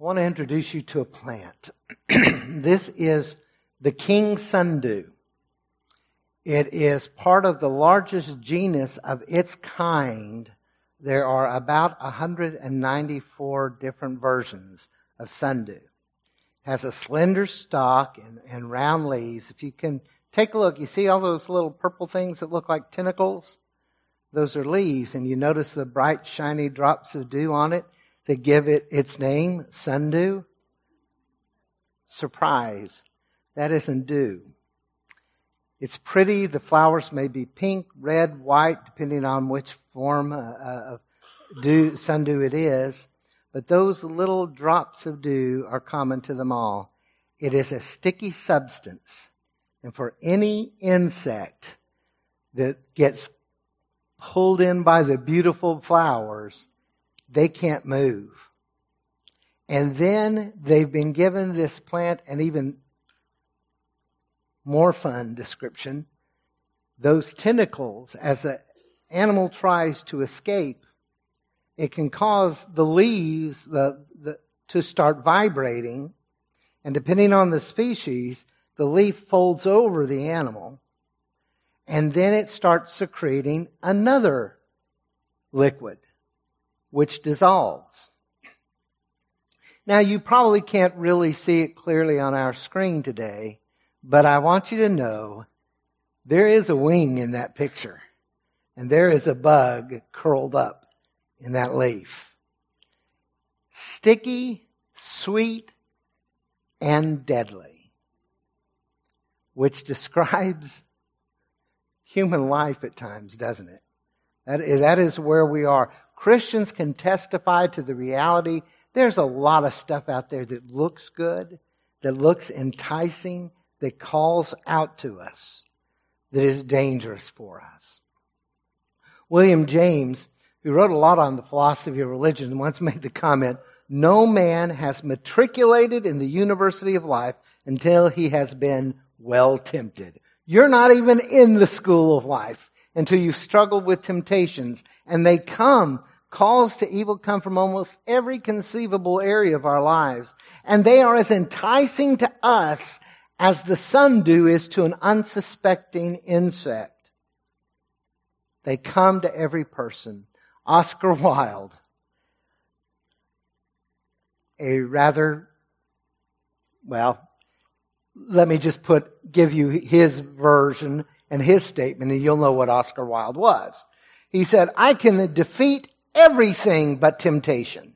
I want to introduce you to a plant. This is the king sundew. It is part of the largest genus of its kind. There are about 194 different versions of sundew. It has a slender stalk and round leaves. If you can take a look, you see all those little purple things that look like tentacles? Those are leaves, and you notice the bright, shiny drops of dew on it that give it its name, sundew. Surprise, that isn't dew. It's pretty. The flowers may be pink, red, white, depending on which form of sundew it is. But those little drops of dew are common to them all. It is a sticky substance. And for any insect that gets pulled in by the beautiful flowers, they can't move. And then they've been given this plant an even more fun description. Those tentacles, as the animal tries to escape, it can cause the leaves to start vibrating. And depending on the species, the leaf folds over the animal. And then it starts secreting another liquid, which dissolves. Now, you probably can't really see it clearly on our screen today, but I want you to know there is a wing in that picture, and there is a bug curled up in that leaf. Sticky, sweet, and deadly, which describes human life at times, doesn't it? That is where we are. Christians can testify to the reality. There's a lot of stuff out there that looks good, that looks enticing, that calls out to us, that is dangerous for us. William James, who wrote a lot on the philosophy of religion, once made the comment, "No man has matriculated in the university of life until he has been well tempted." You're not even in the school of life until you've struggled with temptations, and they come. Calls to evil come from almost every conceivable area of our lives. And they are as enticing to us as the sundew is to an unsuspecting insect. They come to every person. Oscar Wilde, let me just give you his version and his statement, and you'll know what Oscar Wilde was. He said, "I can defeat everything but temptation."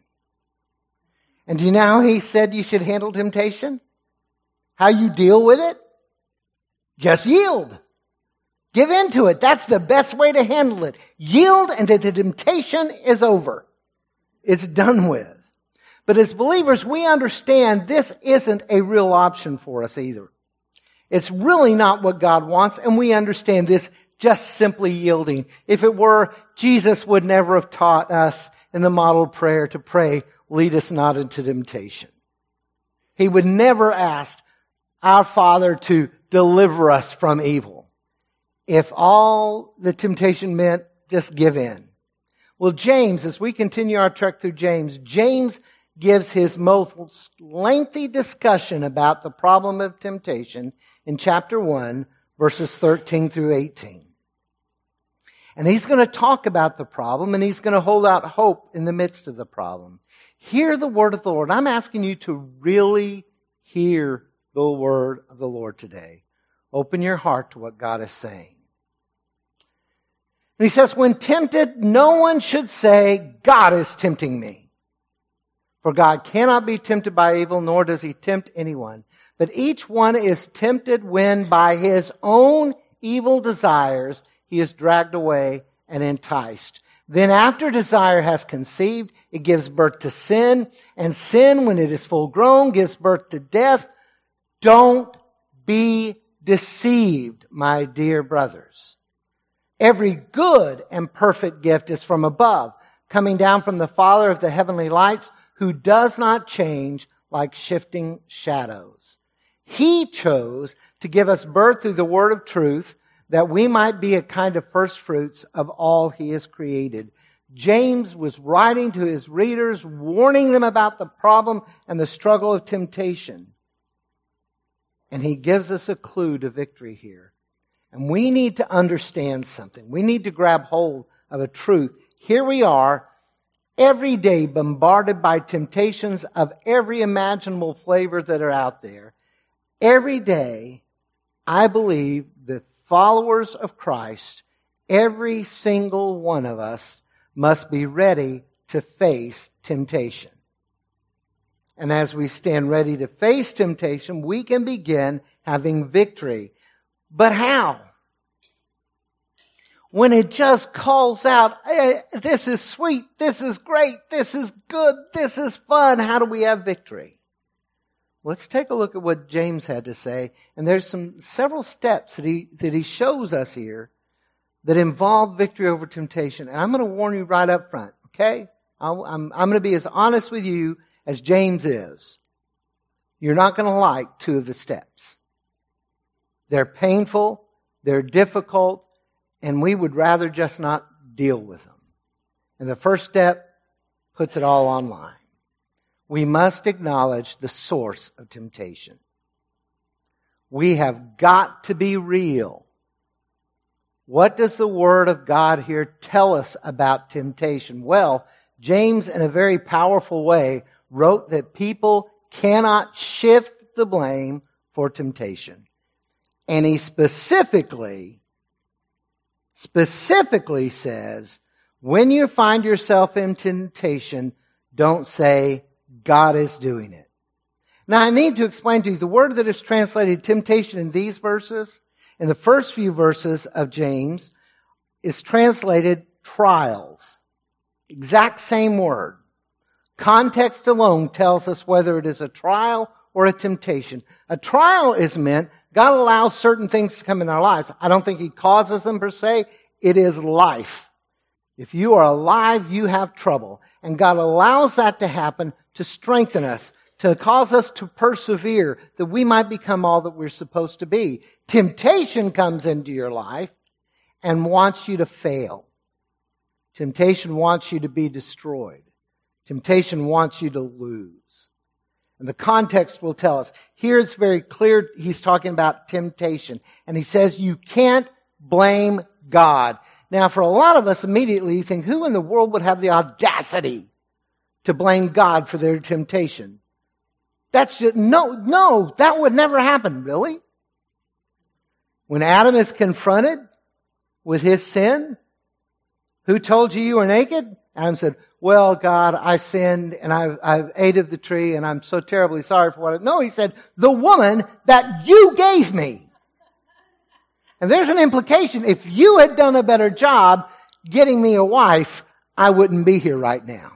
And do you know how he said you should handle temptation? How you deal with it? Just yield. Give in to it. That's the best way to handle it. Yield, and that the temptation is over. It's done with. But as believers, we understand this isn't a real option for us either. It's really not what God wants, and we understand this just simply yielding. If it were, Jesus would never have taught us in the model prayer to pray, "Lead us not into temptation." He would never ask our Father to deliver us from evil, if all the temptation meant just give in. Well, James, as we continue our trek through James gives his most lengthy discussion about the problem of temptation in chapter 1, verses 13 through 18. And he's going to talk about the problem, and he's going to hold out hope in the midst of the problem. Hear the word of the Lord. I'm asking you to really hear the word of the Lord today. Open your heart to what God is saying. And he says, "When tempted, no one should say, 'God is tempting me.' For God cannot be tempted by evil, nor does he tempt anyone. But each one is tempted when by his own evil desires he is dragged away and enticed. Then after desire has conceived, it gives birth to sin. And sin, when it is full grown, gives birth to death. Don't be deceived, my dear brothers. Every good and perfect gift is from above, coming down from the Father of the heavenly lights, who does not change like shifting shadows. He chose to give us birth through the word of truth, that we might be a kind of first fruits of all he has created. James was writing to his readers, warning them about the problem and the struggle of temptation. And he gives us a clue to victory here. And we need to understand something. We need to grab hold of a truth. Here we are, every day bombarded by temptations of every imaginable flavor that are out there. Every day, I believe the followers of Christ, every single one of us, must be ready to face temptation. And as we stand ready to face temptation, we can begin having victory. But how? When it just calls out, hey, this is sweet, this is great, this is good, this is fun. How do we have victory? Let's take a look at what James had to say. And there's several steps that he shows us here that involve victory over temptation. And I'm going to warn you right up front, okay? I'm going to be as honest with you as James is. You're not going to like two of the steps. They're painful, they're difficult, and we would rather just not deal with them. And the first step puts it all online. We must acknowledge the source of temptation. We have got to be real. What does the Word of God here tell us about temptation? Well, James, in a very powerful way, wrote that people cannot shift the blame for temptation. And he specifically says, when you find yourself in temptation, don't say, God is doing it. Now, I need to explain to you, the word that is translated temptation in these verses, in the first few verses of James, is translated trials. Exact same word. Context alone tells us whether it is a trial or a temptation. A trial is meant, God allows certain things to come in our lives. I don't think He causes them per se. It is life. If you are alive, you have trouble. And God allows that to happen to strengthen us, to cause us to persevere, that we might become all that we're supposed to be. Temptation comes into your life and wants you to fail. Temptation wants you to be destroyed. Temptation wants you to lose. And the context will tell us. Here it's very clear he's talking about temptation. And he says you can't blame God. Now, for a lot of us, immediately you think, who in the world would have the audacity to blame God for their temptation? That's just, no, that would never happen, really. When Adam is confronted with his sin, who told you you were naked? Adam said, well, God, I sinned and I've ate of the tree and I'm so terribly sorry for what No, he said, the woman that you gave me. And there's an implication. If you had done a better job getting me a wife, I wouldn't be here right now.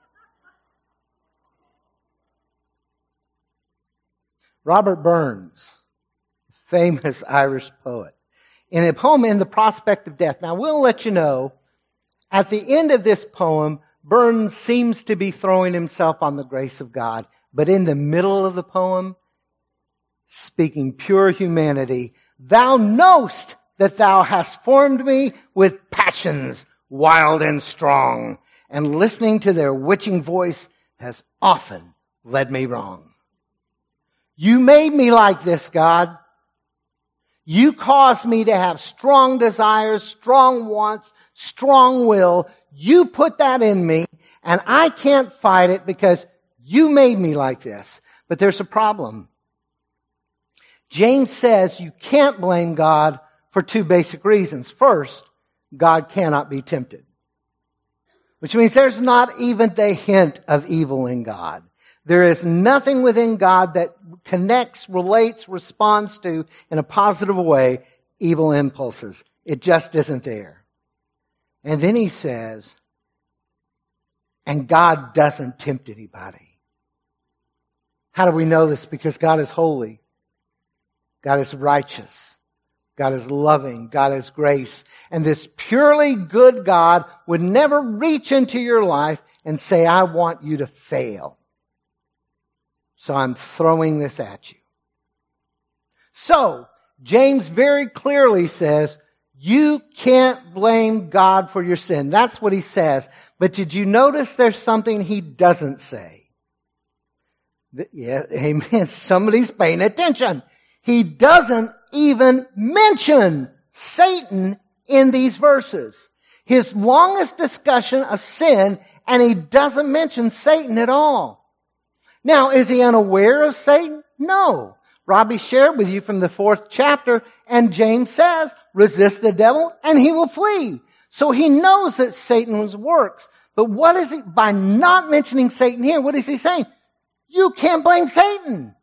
Robert Burns, famous Irish poet, in a poem In the Prospect of Death. Now, we'll let you know, at the end of this poem, Burns seems to be throwing himself on the grace of God. But in the middle of the poem, speaking pure humanity, thou knowest that thou hast formed me with passions wild and strong, and listening to their witching voice has often led me wrong. You made me like this, God. You caused me to have strong desires, strong wants, strong will. You put that in me, and I can't fight it because you made me like this. But there's a problem. James says you can't blame God for two basic reasons. First, God cannot be tempted, which means there's not even the hint of evil in God. There is nothing within God that connects, relates, responds to, in a positive way, evil impulses. It just isn't there. And then he says, and God doesn't tempt anybody. How do we know this? Because God is holy. God is righteous. God is loving. God is grace. And this purely good God would never reach into your life and say, I want you to fail. So I'm throwing this at you. So, James very clearly says, you can't blame God for your sin. That's what he says. But did you notice there's something he doesn't say? Yeah, amen. Somebody's paying attention. He doesn't even mention Satan in these verses. His longest discussion of sin, and he doesn't mention Satan at all. Now, is he unaware of Satan? No. Robbie shared with you from the 4th chapter, and James says, resist the devil and he will flee. So he knows that Satan works. But what is he, by not mentioning Satan here, what is he saying? You can't blame Satan.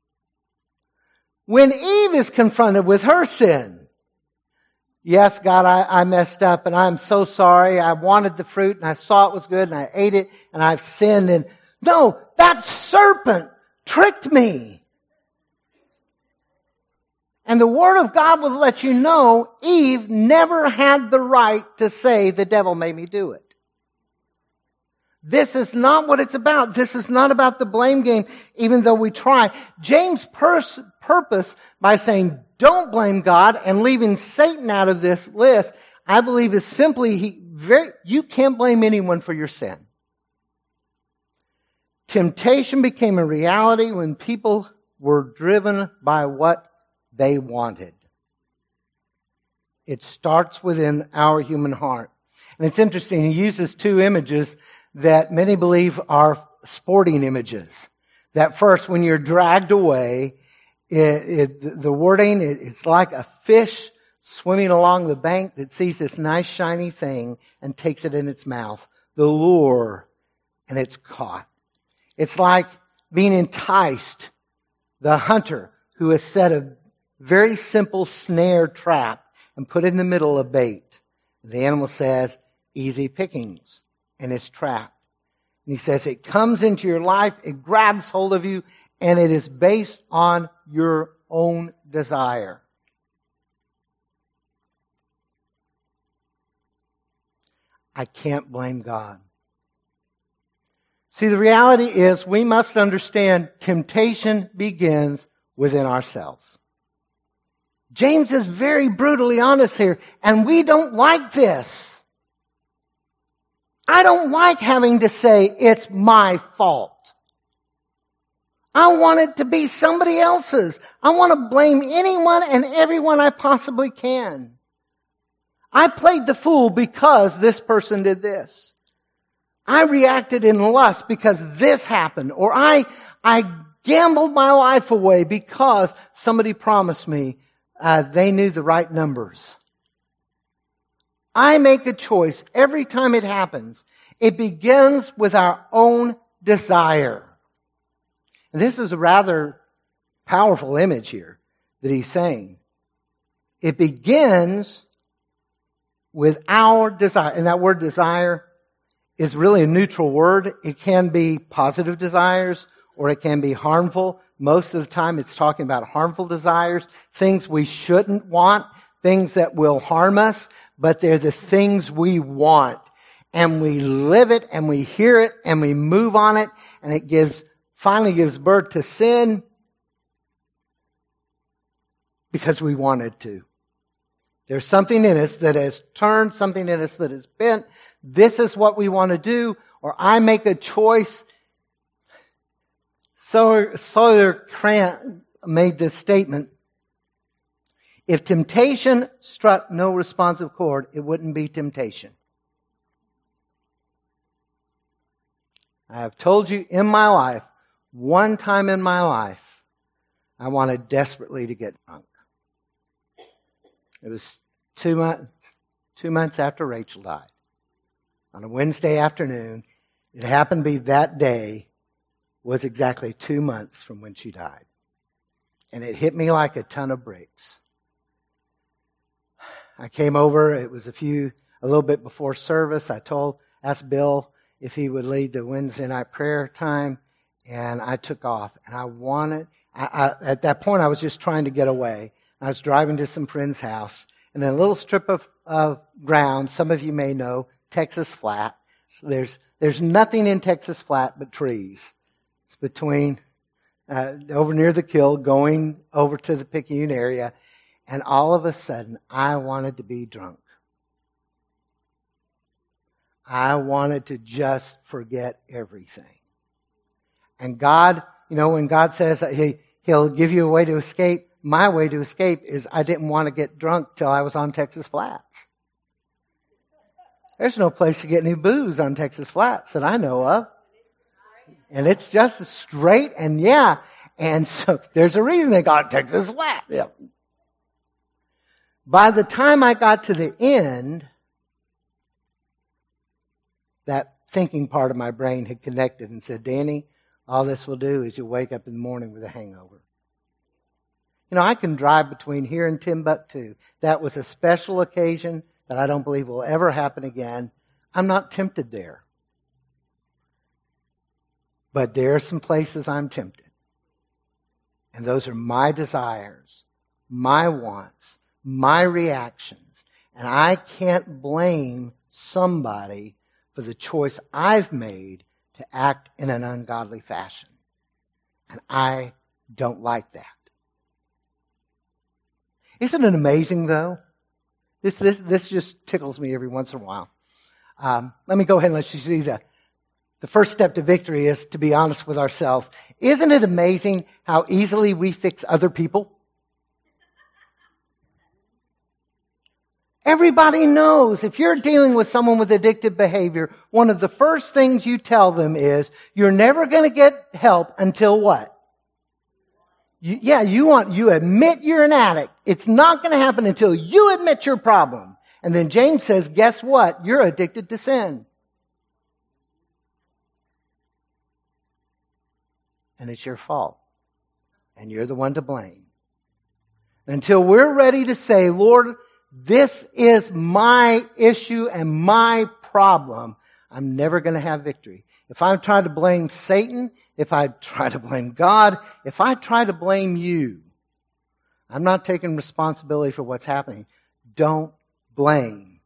When Eve is confronted with her sin, yes, God, I messed up and I'm so sorry. I wanted the fruit and I saw it was good and I ate it and I've sinned. And no, that serpent tricked me. And the Word of God will let you know Eve never had the right to say the devil made me do it. This is not what it's about. This is not about the blame game, even though we try. James' purpose by saying don't blame God and leaving Satan out of this list, I believe is simply you can't blame anyone for your sin. Temptation became a reality when people were driven by what they wanted. It starts within our human heart. And it's interesting, he uses two images that many believe are sporting images. That first, when you're dragged away, the wording, it's like a fish swimming along the bank that sees this nice shiny thing and takes it in its mouth. The lure, and it's caught. It's like being enticed. The hunter who has set a very simple snare trap and put in the middle a bait. The animal says, easy pickings, and it's trapped. And he says it comes into your life, it grabs hold of you, and it is based on your own desire. I can't blame God. See, the reality is we must understand temptation begins within ourselves. James is very brutally honest here, and we don't like this. I don't like having to say it's my fault. I want it to be somebody else's. I want to blame anyone and everyone I possibly can. I played the fool because this person did this. I reacted in lust because this happened. Or I gambled my life away because somebody promised me they knew the right numbers. I make a choice every time it happens. It begins with our own desire. And this is a rather powerful image here that he's saying. It begins with our desire. And that word desire is really a neutral word. It can be positive desires or it can be harmful. Most of the time it's talking about harmful desires, things we shouldn't want, things that will harm us, but they're the things we want. And we live it and we hear it and we move on it, and it finally gives birth to sin because we wanted to. There's something in us that has turned, something in us that is bent. This is what we want to do, or I make a choice. Sawyer Krant made this statement. If temptation struck no responsive chord, it wouldn't be temptation. I have told you in my life, one time in my life, I wanted desperately to get drunk. It was 2 months after Rachel died. On a Wednesday afternoon, it happened to be that day was exactly 2 months from when she died. And it hit me like a ton of bricks. I came over, it was a little bit before service. I asked Bill if he would lead the Wednesday night prayer time, and I took off. And at that point I was just trying to get away. I was driving to some friend's house, and in a little strip of ground, some of you may know, Texas Flat. So there's nothing in Texas Flat but trees. It's between, over near the Kill, going over to the Picayune area. And all of a sudden, I wanted to be drunk. I wanted to just forget everything. And God, when God says that He'll give you a way to escape, my way to escape is I didn't want to get drunk till I was on Texas Flats. There's no place to get any booze on Texas Flats that I know of. And it's just straight and yeah. And so there's a reason they got Texas Flat. Yeah. By the time I got to the end, that thinking part of my brain had connected and said, Danny, all this will do is you'll wake up in the morning with a hangover. I can drive between here and Timbuktu. That was a special occasion that I don't believe will ever happen again. I'm not tempted there. But there are some places I'm tempted. And those are my desires, my wants, my reactions. And I can't blame somebody for the choice I've made to act in an ungodly fashion. And I don't like that. Isn't it amazing, though? This just tickles me every once in a while. Let me go ahead and let you see the first step to victory is to be honest with ourselves. Isn't it amazing how easily we fix other people? Everybody knows if you're dealing with someone with addictive behavior, one of the first things you tell them is, you're never going to get help until what? You admit you're an addict. It's not going to happen until you admit your problem. And then James says, guess what? You're addicted to sin. And it's your fault. And you're the one to blame. Until we're ready to say, Lord, this is my issue and my problem, I'm never going to have victory. If I try to blame Satan, if I try to blame God, if I try to blame you, I'm not taking responsibility for what's happening. Don't blame.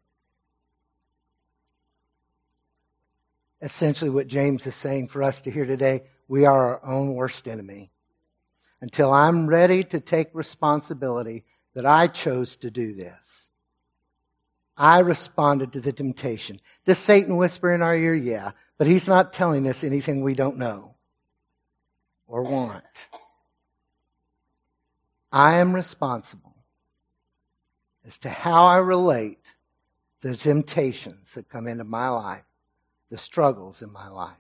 Essentially what James is saying for us to hear today, we are our own worst enemy. Until I'm ready to take responsibility that I chose to do this. I responded to the temptation. Does Satan whisper in our ear? Yeah. But he's not telling us anything we don't know or want. I am responsible as to how I relate to the temptations that come into my life, the struggles in my life.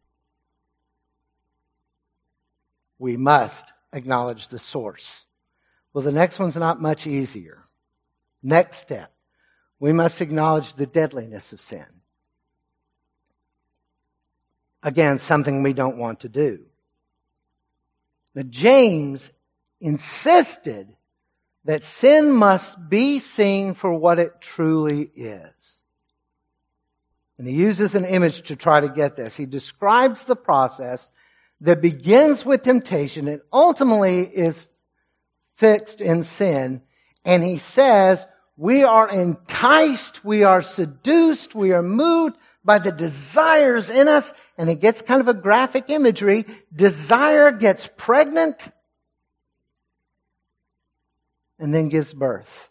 We must acknowledge the source. Well, the next one's not much easier. Next step, we must acknowledge the deadliness of sin. Again, something we don't want to do. Now, James insisted that sin must be seen for what it truly is. And he uses an image to try to get this. He describes the process that begins with temptation and ultimately is fixed in sin. And he says, we are enticed, we are seduced, we are moved by the desires in us. And it gets kind of a graphic imagery. Desire gets pregnant and then gives birth.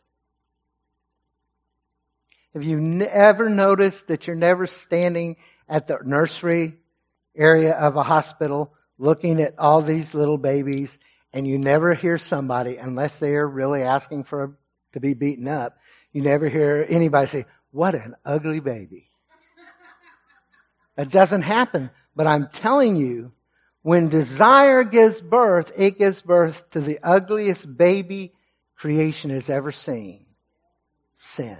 Have you ever noticed that you're never standing at the nursery area of a hospital looking at all these little babies and you never hear somebody, unless they are really asking to be beaten up, you never hear anybody say, what an ugly baby. It doesn't happen. But I'm telling you, when desire gives birth, it gives birth to the ugliest baby creation has ever seen. Sin.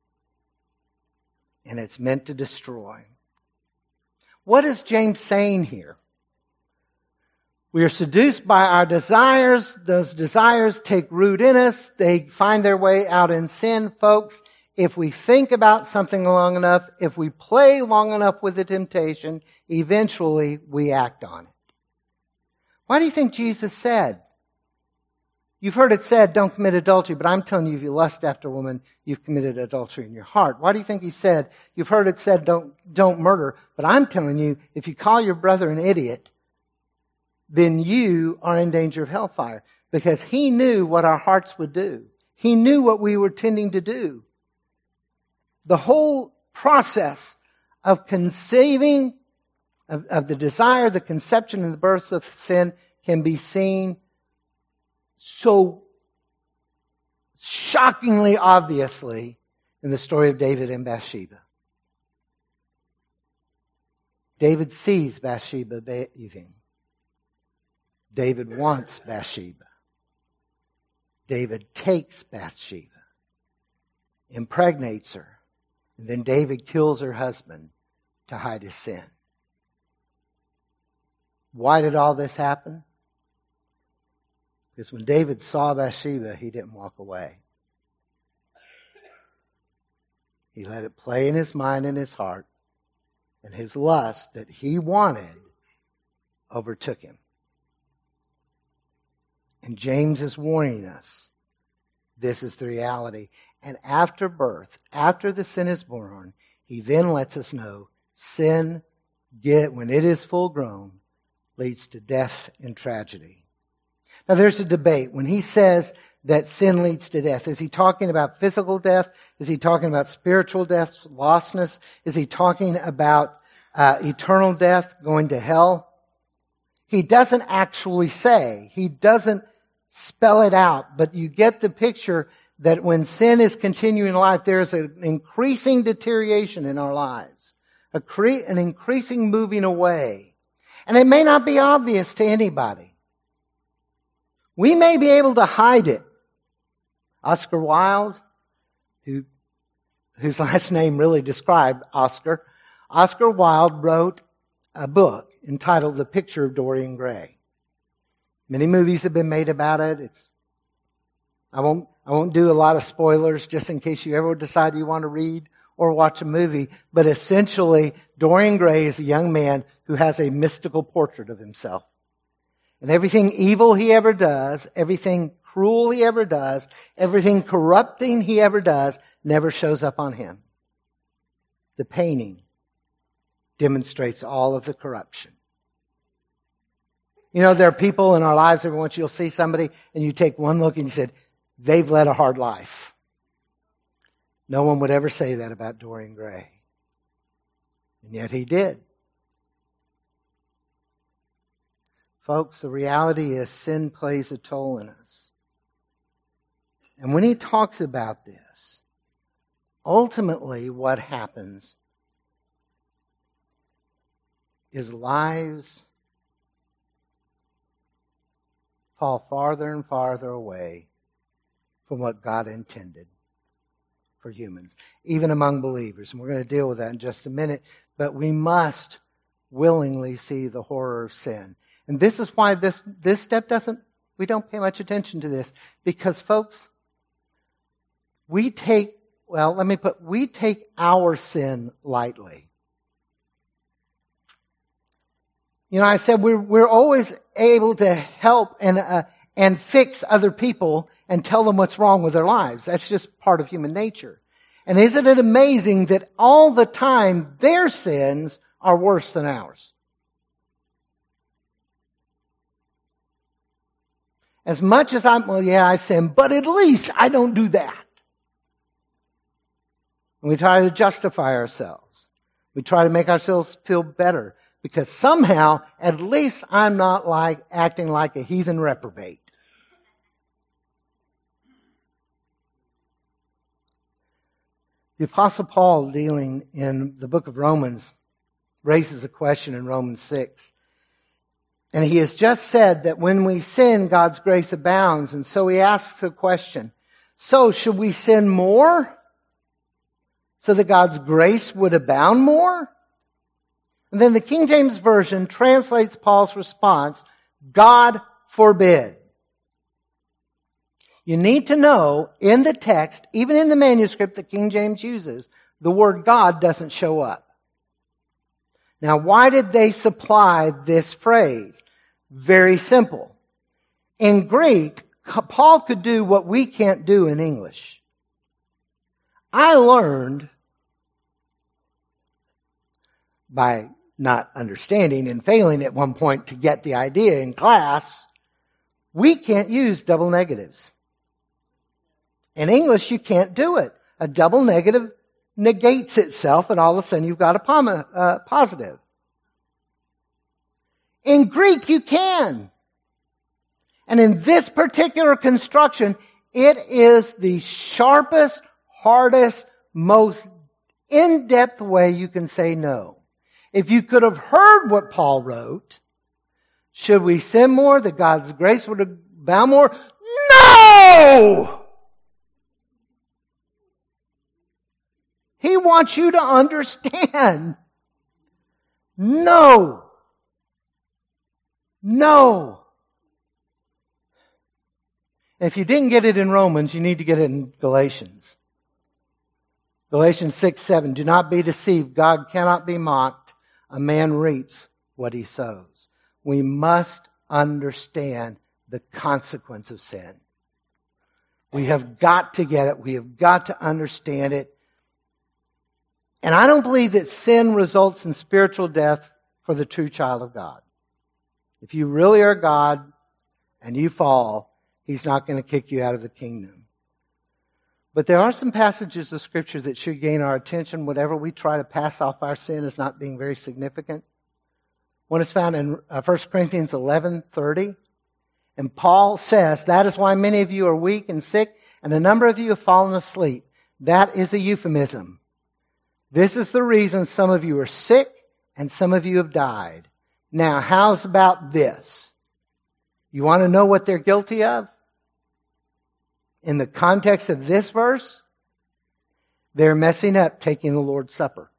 And it's meant to destroy. What is James saying here? We are seduced by our desires. Those desires take root in us. They find their way out in sin, folks. If we think about something long enough, if we play long enough with the temptation, eventually we act on it. Why do you think Jesus said? You've heard it said, don't commit adultery, but I'm telling you, if you lust after a woman, you've committed adultery in your heart. Why do you think he said, you've heard it said, don't murder, but I'm telling you, if you call your brother an idiot, then you are in danger of hellfire. Because he knew what our hearts would do. He knew what we were tending to do. The whole process of conceiving, of the desire, the conception, and the birth of sin can be seen so shockingly obviously in the story of David and Bathsheba. David sees Bathsheba bathing. David wants Bathsheba. David takes Bathsheba, impregnates her, and then David kills her husband to hide his sin. Why did all this happen? Because when David saw Bathsheba, he didn't walk away. He let it play in his mind and his heart, and his lust that he wanted overtook him. And James is warning us, this is the reality. And after birth, after the sin is born, he then lets us know sin, when it is full grown, leads to death and tragedy. Now there's a debate. When he says that sin leads to death, is he talking about physical death? Is he talking about spiritual death, lostness? Is he talking about eternal death, going to hell? He doesn't actually say. He doesn't spell it out. But you get the picture that when sin is continuing in life, there is an increasing deterioration in our lives. An increasing moving away. And it may not be obvious to anybody. We may be able to hide it. Oscar Wilde, whose last name really described Oscar Wilde wrote a book entitled The Picture of Dorian Gray. Many movies have been made about it. I won't do a lot of spoilers just in case you ever decide you want to read or watch a movie. But essentially, Dorian Gray is a young man who has a mystical portrait of himself. And everything evil he ever does, everything cruel he ever does, everything corrupting he ever does, never shows up on him. The painting demonstrates all of the corruption. You know, there are people in our lives, every once you'll see somebody and you take one look and you said, they've led a hard life. No one would ever say that about Dorian Gray. And yet he did. Folks, the reality is sin plays a toll in us. And when he talks about this, ultimately what happens is lives fall farther and farther away from what God intended for humans, even among believers. And we're going to deal with that in just a minute, but we must willingly see the horror of sin. And this is why this step we don't pay much attention to this, because folks, we take our sin lightly. You know, I said we're always able to help and fix other people and tell them what's wrong with their lives. That's just part of human nature. And isn't it amazing that all the time their sins are worse than ours? As much as I sin, but at least I don't do that. And we try to justify ourselves. We try to make ourselves feel better. Because somehow, at least I'm not acting like a heathen reprobate. The Apostle Paul, dealing in the book of Romans, raises a question in Romans 6. And he has just said that when we sin, God's grace abounds. And so he asks a question. So should we sin more so that God's grace would abound more? And then the King James Version translates Paul's response, God forbid. You need to know in the text, even in the manuscript that King James uses, the word God doesn't show up. Now, why did they supply this phrase? Very simple. In Greek, Paul could do what we can't do in English. I learned by not understanding and failing at one point to get the idea in class, we can't use double negatives. In English, you can't do it. A double negative negates itself, and all of a sudden you've got a positive. In Greek, you can. And in this particular construction, it is the sharpest, hardest, most in-depth way you can say no. If you could have heard what Paul wrote, should we sin more that God's grace would abound more? No! He wants you to understand. No. No. And if you didn't get it in Romans, you need to get it in Galatians. Galatians 6:7. Do not be deceived. God cannot be mocked. A man reaps what he sows. We must understand the consequence of sin. We have got to get it. We have got to understand it. And I don't believe that sin results in spiritual death for the true child of God. If you really are God and you fall, He's not going to kick you out of the kingdom. But there are some passages of Scripture that should gain our attention whenever we try to pass off our sin as not being very significant. One is found in 1 Corinthians 11:30. And Paul says, that is why many of you are weak and sick, and a number of you have fallen asleep. That is a euphemism. This is the reason some of you are sick and some of you have died. Now, how's about this? You want to know what they're guilty of? In the context of this verse, they're messing up taking the Lord's Supper.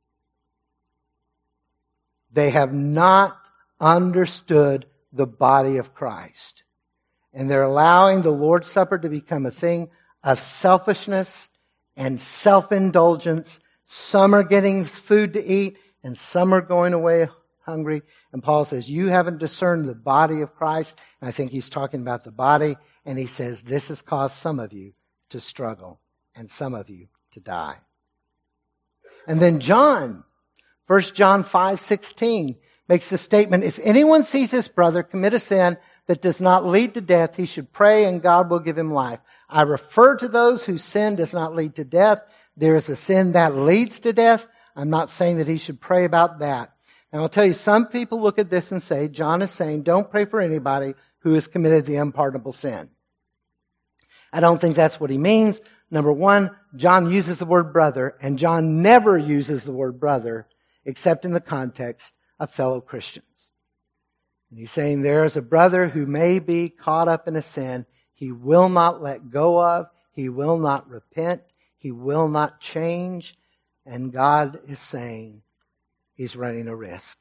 They have not understood the body of Christ. And they're allowing the Lord's Supper to become a thing of selfishness and self-indulgence. Some are getting food to eat and some are going away hungry. And Paul says, you haven't discerned the body of Christ. And I think he's talking about the body. And he says, this has caused some of you to struggle and some of you to die. And then John, 1 John 5:16, makes the statement, if anyone sees his brother commit a sin that does not lead to death, he should pray and God will give him life. I refer to those whose sin does not lead to death. There is a sin that leads to death. I'm not saying that he should pray about that. And I'll tell you, some people look at this and say, John is saying, don't pray for anybody who has committed the unpardonable sin. I don't think that's what he means. Number one, John uses the word brother, and John never uses the word brother except in the context of fellow Christians. And he's saying there is a brother who may be caught up in a sin he will not let go of, he will not repent, he will not change, and God is saying he's running a risk.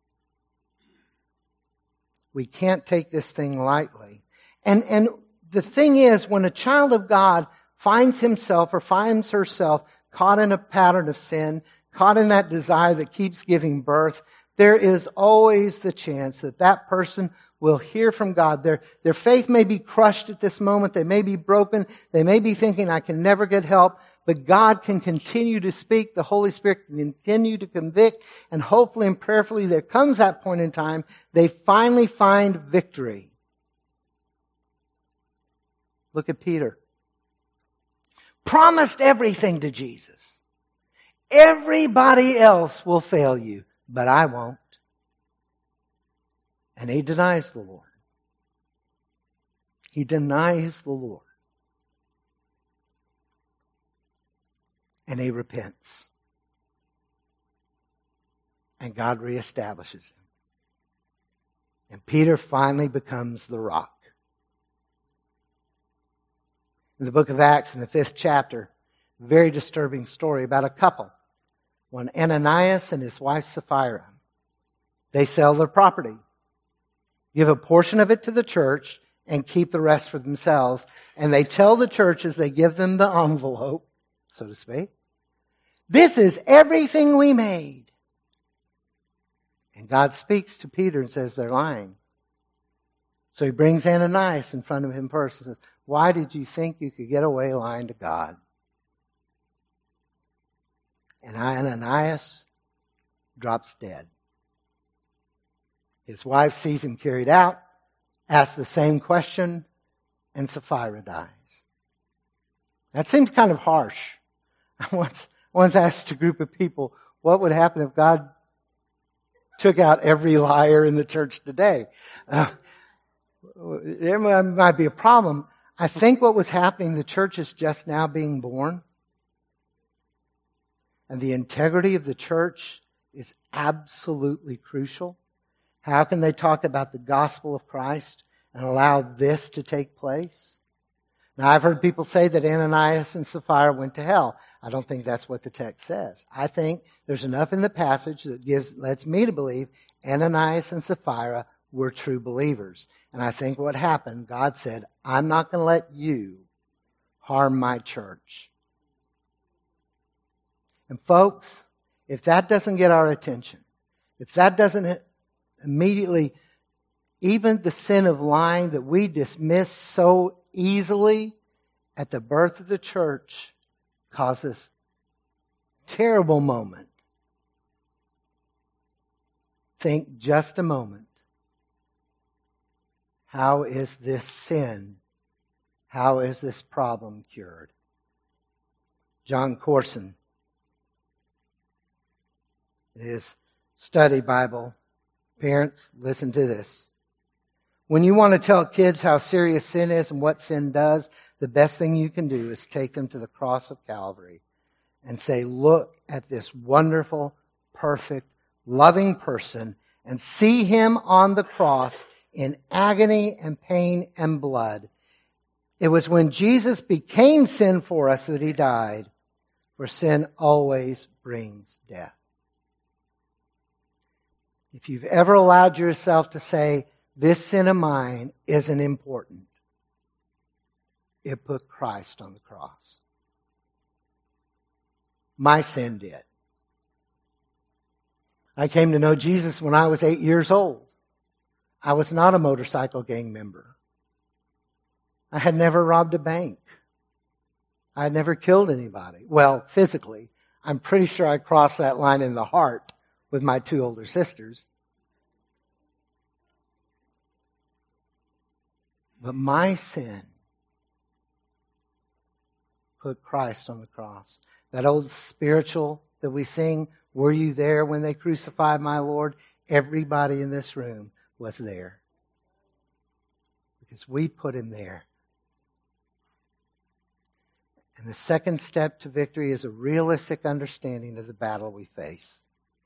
We can't take this thing lightly. And the thing is, when a child of God finds himself or finds herself caught in a pattern of sin, caught in that desire that keeps giving birth, there is always the chance that that person will hear from God. Their faith may be crushed at this moment. They may be broken. They may be thinking, I can never get help. But God can continue to speak. The Holy Spirit can continue to convict. And hopefully and prayerfully there comes that point in time, they finally find victory. Look at Peter. Promised everything to Jesus. Everybody else will fail you, but I won't. And he denies the Lord. He denies the Lord. And he repents. And God reestablishes him. And Peter finally becomes the rock. In the book of Acts, in the 5th chapter, a very disturbing story about a couple. One, Ananias and his wife Sapphira. They sell their property, give a portion of it to the church, and keep the rest for themselves. And they tell the church as they give them the envelope, so to speak, this is everything we made. And God speaks to Peter and says they're lying. So he brings Ananias in front of him first and says, why did you think you could get away lying to God? And Ananias drops dead. His wife sees him carried out, asks the same question, and Sapphira dies. That seems kind of harsh. I once asked a group of people, what would happen if God took out every liar in the church today? There might be a problem. I think what was happening, the church is just now being born. And the integrity of the church is absolutely crucial. How can they talk about the gospel of Christ and allow this to take place? Now, I've heard people say that Ananias and Sapphira went to hell. I don't think that's what the text says. I think there's enough in the passage that lets me to believe Ananias and Sapphira were true believers. And I think what happened, God said, I'm not going to let you harm my church. And folks, if that doesn't get our attention, if that doesn't immediately, even the sin of lying that we dismiss so easily at the birth of the church causes terrible moment. Think just a moment. How is this sin? How is this problem cured? John Corson, in his study Bible, parents, listen to this. When you want to tell kids how serious sin is and what sin does, the best thing you can do is take them to the cross of Calvary and say, look at this wonderful, perfect, loving person and see him on the cross in agony and pain and blood. It was when Jesus became sin for us that he died, for sin always brings death. If you've ever allowed yourself to say, this sin of mine isn't important, it put Christ on the cross. My sin did. I came to know Jesus when I was 8 years old. I was not a motorcycle gang member. I had never robbed a bank. I had never killed anybody. Well, physically. I'm pretty sure I crossed that line in the heart with my 2 older sisters. But my sin put Christ on the cross. That old spiritual that we sing, were you there when they crucified my Lord? Everybody in this room was there. Because we put him there. And the second step to victory is a realistic understanding of the battle we face.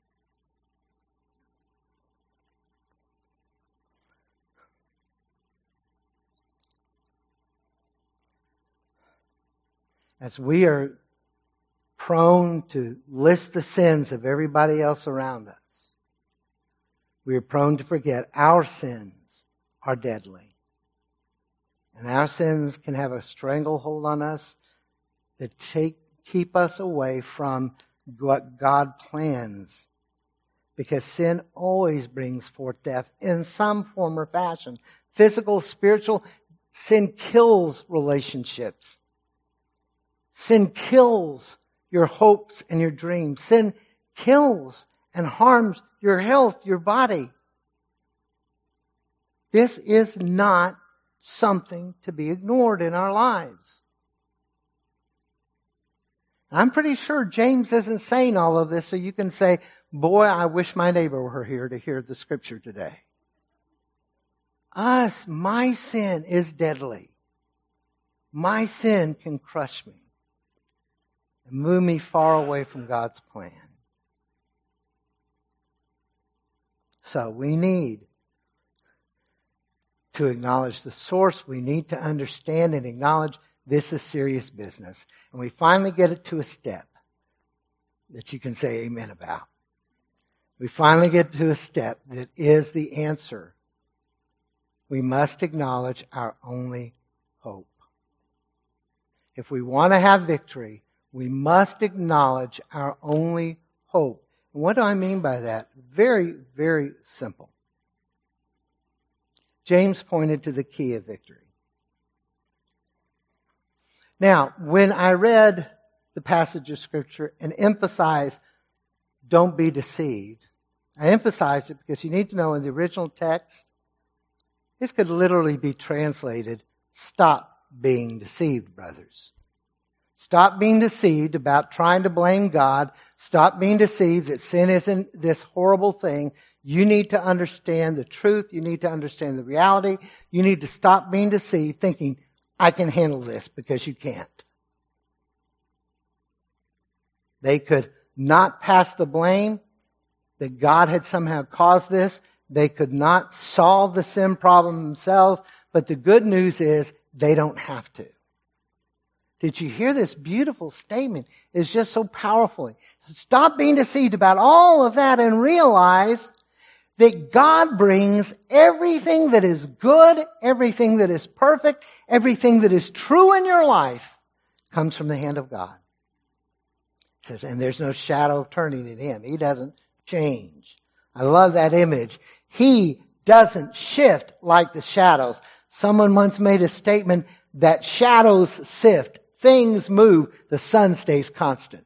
As we are prone to list the sins of everybody else around us, we are prone to forget our sins are deadly. And our sins can have a stranglehold on us that keep us away from what God plans. Because sin always brings forth death in some form or fashion. Physical, spiritual, sin kills relationships. Sin kills your hopes and your dreams. Sin kills and harms your health, your body. This is not something to be ignored in our lives. I'm pretty sure James isn't saying all of this so you can say, boy, I wish my neighbor were here to hear the scripture today. My sin is deadly. My sin can crush me and move me far away from God's plan. So we need to acknowledge the source. We need to understand and acknowledge this is serious business. And we finally get it to a step that you can say amen about. We finally get to a step that is the answer. We must acknowledge our only hope. If we want to have victory, we must acknowledge our only hope. And what do I mean by that? Very, very simple. James pointed to the key of victory. Now, when I read the passage of Scripture and emphasized, don't be deceived, I emphasized it because you need to know in the original text, this could literally be translated, stop being deceived, brothers. Stop being deceived about trying to blame God. Stop being deceived that sin isn't this horrible thing. You need to understand the truth. You need to understand the reality. You need to stop being deceived thinking, I can handle this, because you can't. They could not pass the blame that God had somehow caused this. They could not solve the sin problem themselves. But the good news is they don't have to. Did you hear this beautiful statement? It's just so powerful. Stop being deceived about all of that and realize that God brings everything that is good, everything that is perfect, everything that is true in your life comes from the hand of God. It says, and there's no shadow of turning in Him. He doesn't change. I love that image. He doesn't shift like the shadows. Someone once made a statement that shadows sift, things move, the sun stays constant.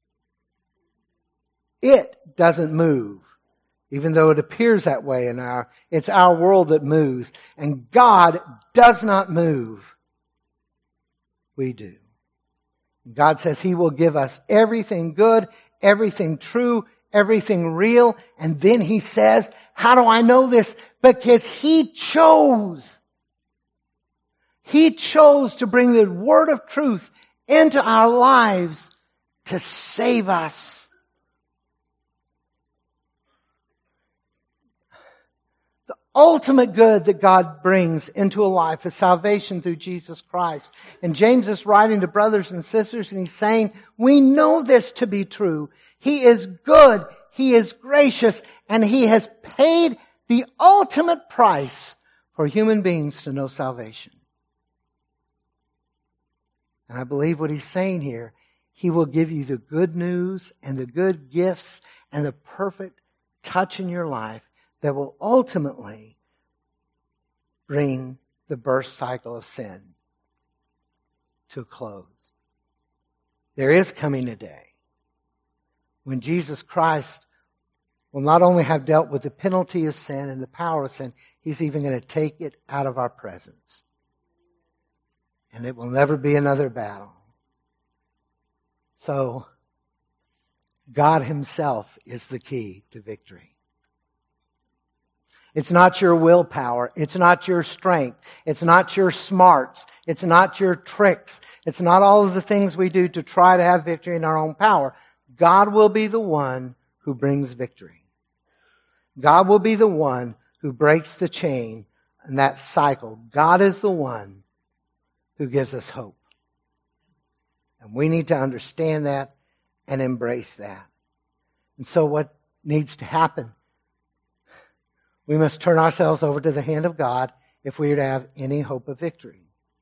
It doesn't move, even though it appears that way it's our world that moves. And God does not move. We do. God says He will give us everything good, everything true, everything real. And then He says, how do I know this? Because He chose. He chose to bring the word of truth into our lives to save us. The ultimate good that God brings into a life is salvation through Jesus Christ. And James is writing to brothers and sisters, and he's saying, we know this to be true. He is good, He is gracious, and He has paid the ultimate price for human beings to know salvation. And I believe what he's saying here, He will give you the good news and the good gifts and the perfect touch in your life that will ultimately bring the birth cycle of sin to a close. There is coming a day when Jesus Christ will not only have dealt with the penalty of sin and the power of sin, He's even going to take it out of our presence. And it will never be another battle. So, God Himself is the key to victory. It's not your willpower. It's not your strength. It's not your smarts. It's not your tricks. It's not all of the things we do to try to have victory in our own power. God will be the one who brings victory. God will be the one who breaks the chain and that cycle. God is the one who gives us hope. And we need to understand that and embrace that. And so what needs to happen? We must turn ourselves over to the hand of God if we are to have any hope of victory.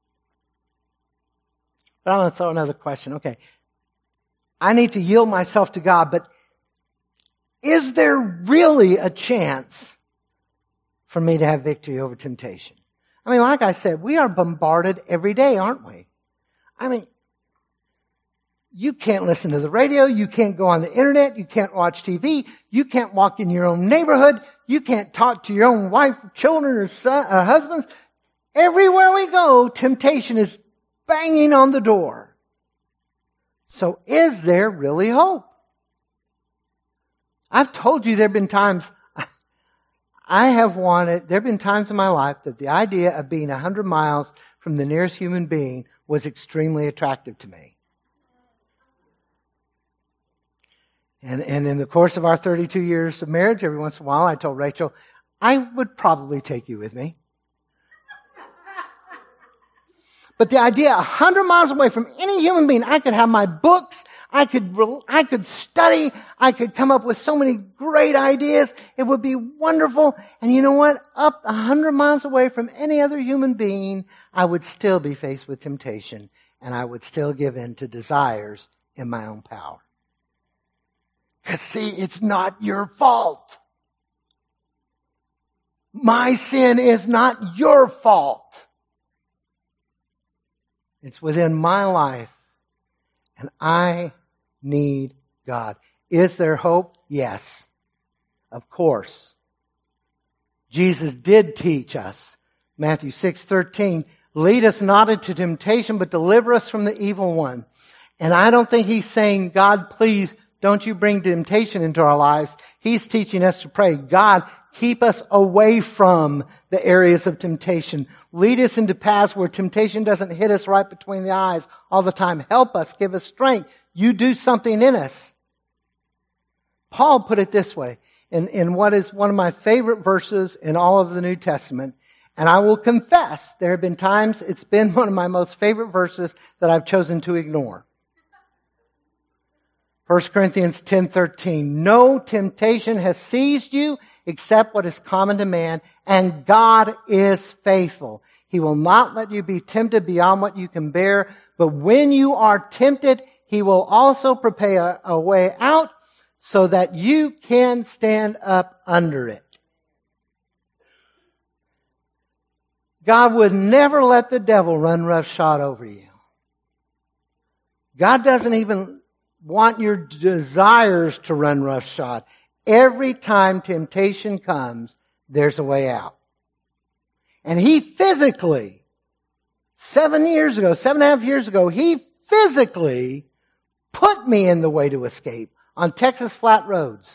But I want to throw another question. Okay, I need to yield myself to God, but is there really a chance for me to have victory over temptation? I mean, like I said, we are bombarded every day, aren't we? I mean, you can't listen to the radio. You can't go on the internet. You can't watch TV. You can't walk in your own neighborhood. You can't talk to your own wife, children, or husbands. Everywhere we go, temptation is banging on the door. So is there really hope? I've told you there have been times there have been times in my life that the idea of being 100 miles from the nearest human being was extremely attractive to me. And in the course of our 32 years of marriage, every once in a while I told Rachel, I would probably take you with me. But the idea 100 miles away from any human being, I could have my books, I could study, I could come up with so many great ideas. It would be wonderful. And you know what? Up 100 miles away from any other human being, I would still be faced with temptation, and I would still give in to desires in my own power. Because see, it's not your fault. My sin is not your fault. It's within my life. And I need God. Is there hope? Yes. Of course. Jesus did teach us. Matthew 6:13, lead us not into temptation, but deliver us from the evil one. And I don't think he's saying, God, please don't you bring temptation into our lives. He's teaching us to pray, God, keep us away from the areas of temptation. Lead us into paths where temptation doesn't hit us right between the eyes all the time. Help us, give us strength. You do something in us. Paul put it this way, in what is one of my favorite verses in all of the New Testament. And I will confess, there have been times it's been one of my most favorite verses that I've chosen to ignore. 1 Corinthians 10:13, no temptation has seized you except what is common to man, and God is faithful. He will not let you be tempted beyond what you can bear, but when you are tempted, He will also prepare a way out so that you can stand up under it. God would never let the devil run roughshod over you. God doesn't even want your desires to run roughshod. Every time temptation comes, there's a way out. And He physically, 7.5 years ago, He physically put me in the way to escape on Texas flat roads.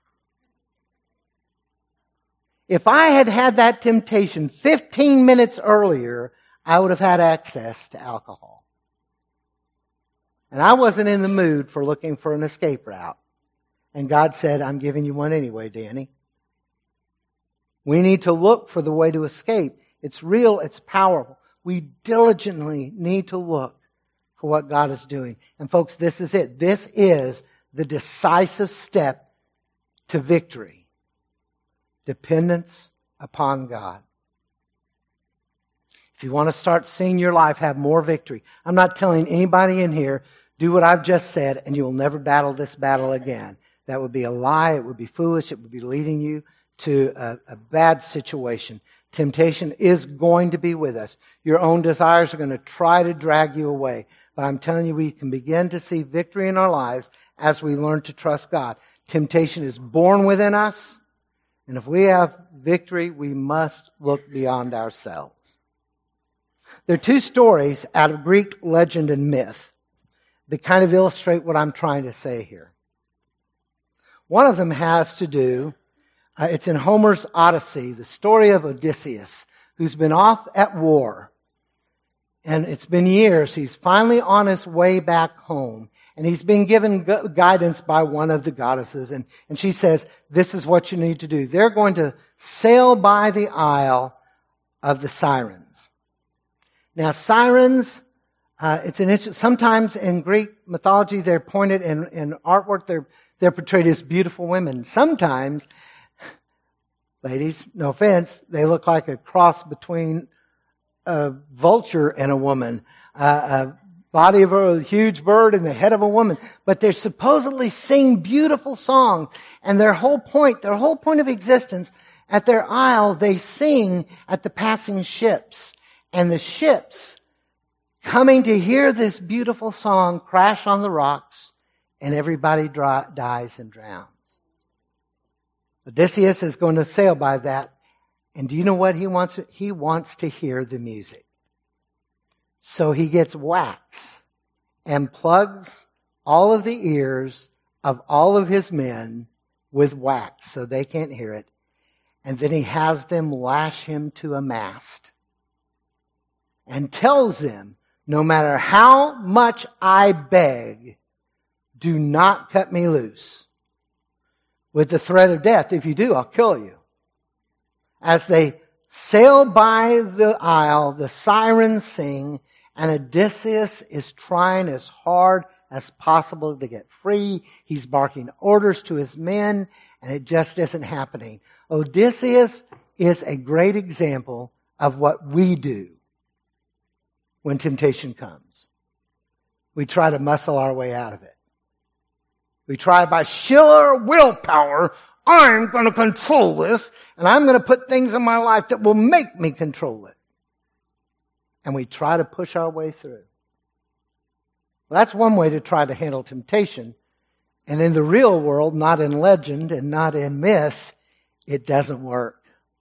If I had had that temptation 15 minutes earlier, I would have had access to alcohol. And I wasn't in the mood for looking for an escape route. And God said, I'm giving you one anyway, Danny. We need to look for the way to escape. It's real, it's powerful. We diligently need to look for what God is doing. And folks, this is it. This is the decisive step to victory. Dependence upon God. If you want to start seeing your life have more victory, I'm not telling anybody in here, do what I've just said and you will never battle this battle again. That would be a lie. It would be foolish. It would be leading you to a bad situation. Temptation is going to be with us. Your own desires are going to try to drag you away. But I'm telling you, we can begin to see victory in our lives as we learn to trust God. Temptation is born within us. And if we have victory, we must look beyond ourselves. There are two stories out of Greek legend and myth that kind of illustrate what I'm trying to say here. One of them has to do, it's in Homer's Odyssey, the story of Odysseus, who's been off at war. And it's been years. He's finally on his way back home. And he's been given guidance by one of the goddesses. And she says, this is what you need to do. They're going to sail by the Isle of the Sirens. Now, sirens, sometimes in Greek mythology, they're pointed in artwork, they're portrayed as beautiful women. Sometimes, ladies, no offense, they look like a cross between a vulture and a woman. A body of a huge bird and the head of a woman. But they supposedly sing beautiful songs. And their whole point of existence, at their isle, they sing at the passing ships. And the ships, coming to hear this beautiful song, crash on the rocks, and everybody dies and drowns. Odysseus is going to sail by that. And do you know what he wants? He wants to hear the music. So he gets wax and plugs all of the ears of all of his men with wax so they can't hear it. And then he has them lash him to a mast and tells them, no matter how much I beg, do not cut me loose. With the threat of death, if you do, I'll kill you. As they sail by the isle, the sirens sing, and Odysseus is trying as hard as possible to get free. He's barking orders to his men, and it just isn't happening. Odysseus is a great example of what we do when temptation comes. We try to muscle our way out of it. We try by sheer willpower, I'm going to control this, and I'm going to put things in my life that will make me control it. And we try to push our way through. Well, that's one way to try to handle temptation. And in the real world, not in legend and not in myth, it doesn't work.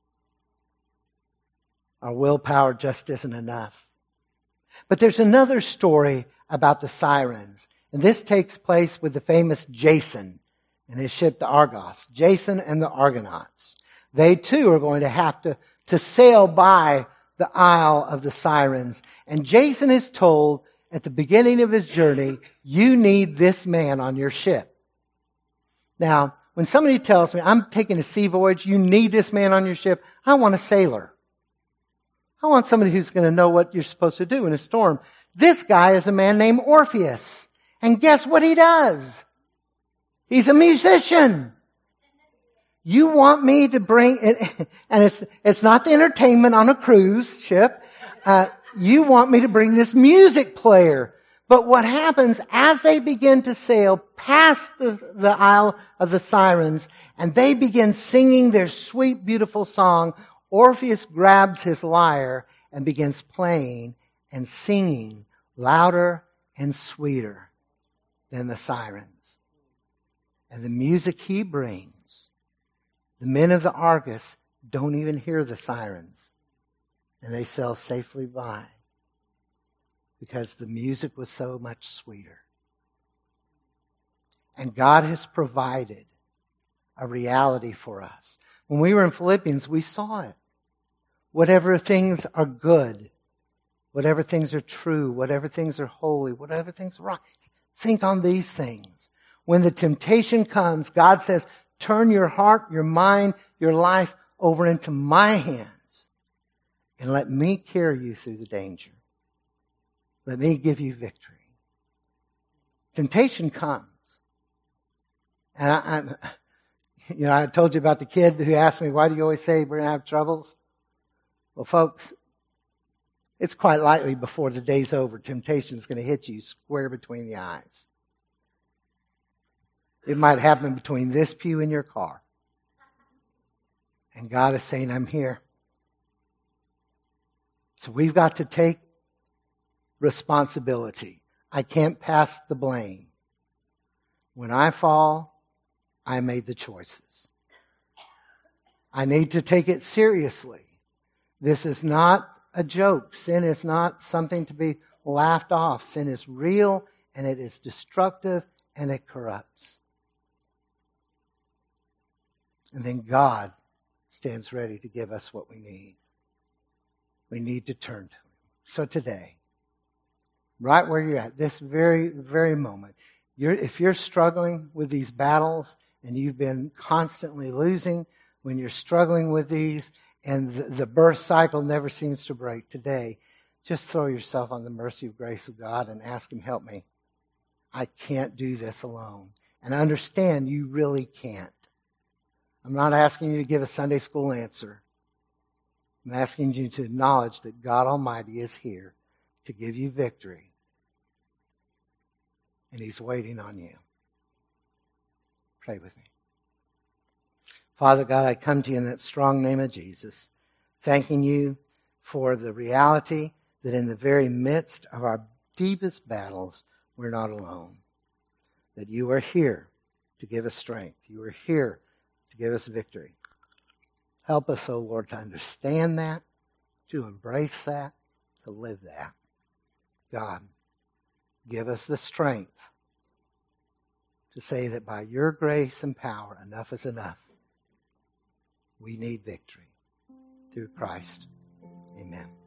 Our willpower just isn't enough. But there's another story about the sirens. And this takes place with the famous Jason and his ship, the Argos. Jason and the Argonauts. They too are going to have to sail by the Isle of the Sirens. And Jason is told at the beginning of his journey, you need this man on your ship. Now, when somebody tells me, I'm taking a sea voyage, you need this man on your ship, I want a sailor. I want somebody who's going to know what you're supposed to do in a storm. This guy is a man named Orpheus. And guess what he does? He's a musician. You want me to bring it, and it's not the entertainment on a cruise ship. You want me to bring this music player. But what happens as they begin to sail past the Isle of the Sirens and they begin singing their sweet, beautiful song, Orpheus grabs his lyre and begins playing and singing louder and sweeter than the sirens. And the music he brings, the men of the Argus don't even hear the sirens. And they sail safely by because the music was so much sweeter. And God has provided a reality for us. When we were in Philippians, we saw it. Whatever things are good, whatever things are true, whatever things are holy, whatever things are right, think on these things. When the temptation comes, God says, turn your heart, your mind, your life over into my hands and let me carry you through the danger. Let me give you victory. Temptation comes. And I told you about the kid who asked me, why do you always say we're going to have troubles? Well, folks, it's quite likely before the day's over, temptation is going to hit you square between the eyes. It might happen between this pew and your car. And God is saying, I'm here. So we've got to take responsibility. I can't pass the blame. When I fall, I made the choices. I need to take it seriously. This is not a joke. Sin is not something to be laughed off. Sin is real and it is destructive and it corrupts. And then God stands ready to give us what we need. We need to turn to Him. So today, right where you're at, this very, very moment, if you're struggling with these battles and you've been constantly losing, when you're struggling with these and the birth cycle never seems to break, today, just throw yourself on the mercy and grace of God and ask Him, help me. I can't do this alone. And understand you really can't. I'm not asking you to give a Sunday school answer. I'm asking you to acknowledge that God Almighty is here to give you victory. And He's waiting on you. Pray with me. Father God, I come to you in that strong name of Jesus, thanking you for the reality that in the very midst of our deepest battles, we're not alone. That you are here to give us strength. You are here to give us victory. Help us, O Lord, to understand that, to embrace that, to live that. God, give us the strength to say that by your grace and power, enough is enough. We need victory through Christ. Amen.